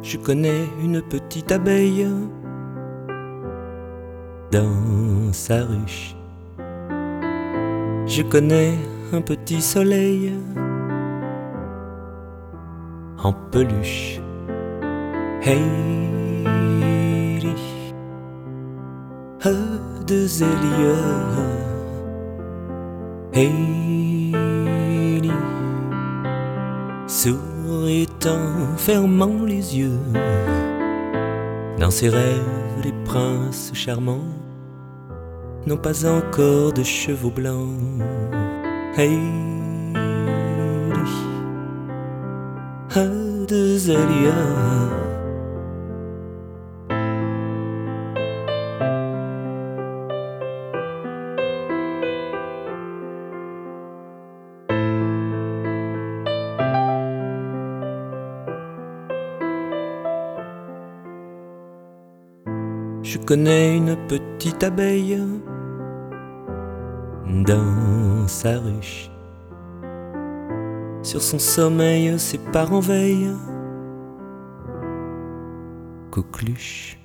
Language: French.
Je connais une petite abeille dans sa ruche. Je connais un petit soleil en peluche. Heidi, de Zélie. Heidi, sourit en fermant les yeux. Dans ses rêves, les princes charmants n'ont pas encore de chevaux blancs. Heidi, de Zélie. Je connais une petite abeille dans sa ruche. Sur son sommeil, ses parents veillent, coqueluche.